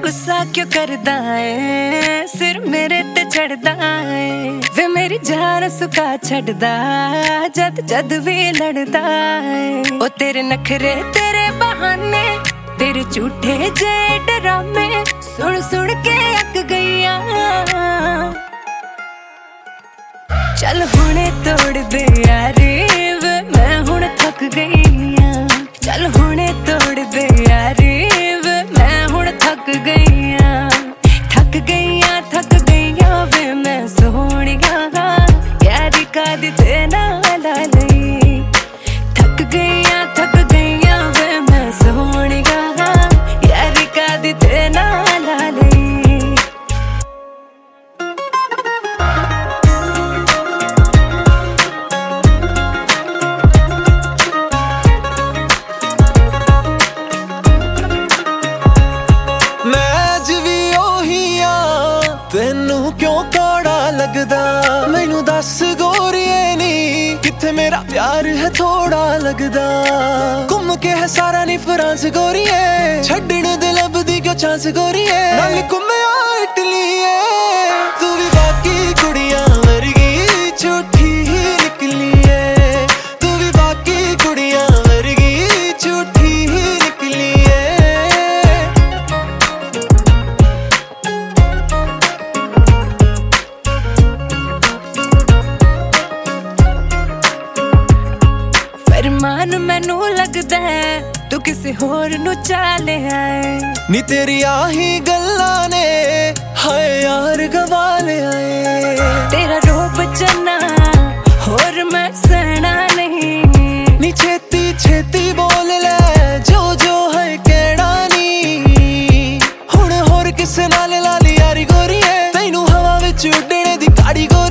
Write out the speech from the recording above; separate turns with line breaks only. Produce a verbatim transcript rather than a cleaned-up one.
गुस्सा क्यों करदा है, सिर मेरे ते चढ़दा है। वे मेरी जान सुका छड़दा जद जद भी लड़दा है। ओ तेरे नखरे तेरे बहाने तेरे झूठे जे डरामे सुन सुन के अक गईया। चल हुणे तोड़ दे यारी वे मैं हुण थक गईया। चल हुणे तोड़ दे यारी वे मैं हुण थक गईया। थक गईया थक गईया वे मैं सोहणिया यारी कादी ते नाल लई। थक गईया थक गईया वे मैं सोहणिया यारी कादी ते नाल लई।
तेनू क्यों कौड़ा लगदा मैनू दस गोरिए नी किथे मेरा प्यार है थोड़ा लगदा। घूम के है सारा नी फ्रांस गोरिए छड्डण दे लभदी क्यों चांस गोरिए। नाल घूमिया इटलीए तू भी बाकी कुड़ियां वर्गी झूठी ही निकली है। तू भी बाकी कुड़ियां वर्गी झूठी ही निकली है।
मान मैनू लगदा है तू किसी होर नू चाले आए।
नी तेरी आही गल्लां ने हाय यार गवा ले आए।
तेरा रूप चन्ना होर मैं सहना नहीं।
नी छेती छेती बोल ले जो जो है केड़ा नी। हुण होर किसे नाल ला ली यारी गोरी है तैनू हवा विच उड्डणे दी काड़ी।